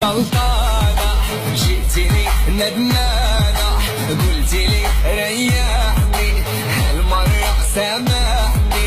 غلطانة جيتيني ندمانة قلتيلي ريحني هالمرة سامحني.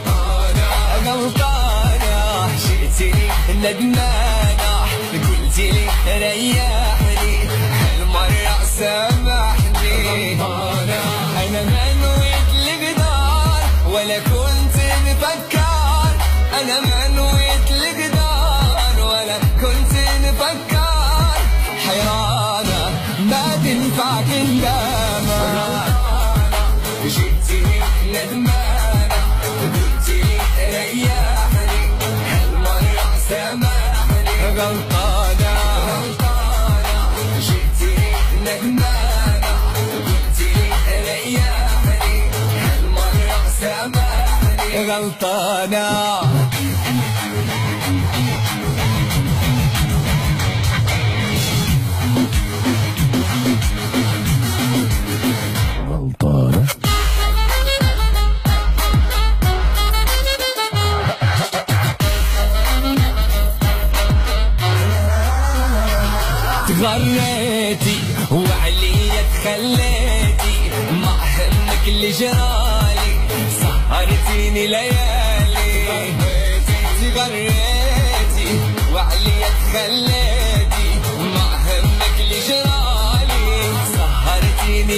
غلطانة جيتيني ندمانة قلتيلي ريحني هالمرة سامحني. أنا ما نويت القدار ولا كنت نفكر، أنا ما نويت القدار ولا كنت نفكر. حيرانة ما تنفعك ندامة جيتيني ندمانة قلتيلي ريحني هالمرة سامحني. غلطانة جيتيني ندمانة قلتيلي ريحني هالمرة سامحني. غلطانة تغريتي وعليا تخليتي ما همك اللي جرالي سهرتيني ليالي. تغريتي وعليا تخليتي ما همك اللي جرالي سهرتيني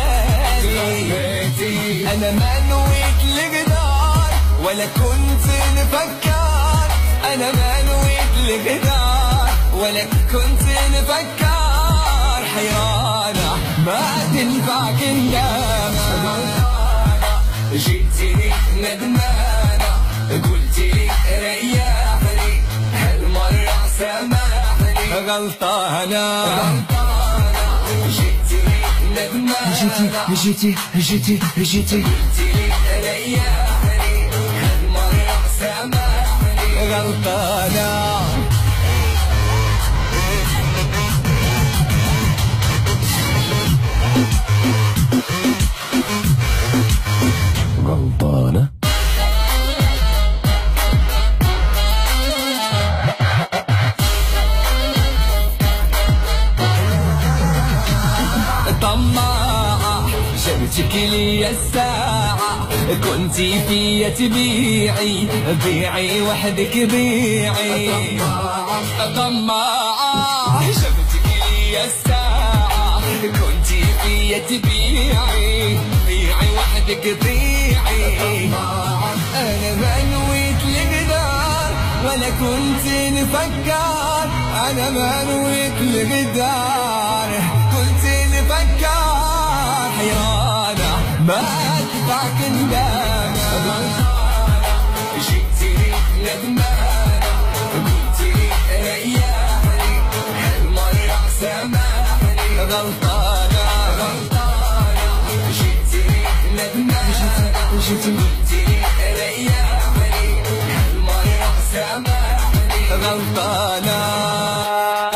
ليالي. انا ما نويت القدار ولا كنت نفكر، انا ما نويت القدار ولا كنت نفكر. حيرانة ما تنفعك ندامة جيتيني ندمانة قلتيلي ريحني هالمرة سامحني. غلطانة جيتيني ندمانة جيتي قلتيلي ريحني هالمرة سامحني. غلطانة غلطانة طماعة جبتك لي الساعة كنتي فيا تبيعي بيعي وحدك بيعي. طماعة جبتك لي الساعة كنتي فيا تبيعي بيعي وحدك بيعي. أنا ما نويت القدار ولا كنت نفكر، أنا ما نويت القدار كنت نفكر. حيرانة ما تنفعك ندامة جيتيني ندمانة قلتيلي ريحني هالمرة سامحني. غلطانة جيتيني ندمانة قلتيلي ريحني هالمرة سامحني. غلطانة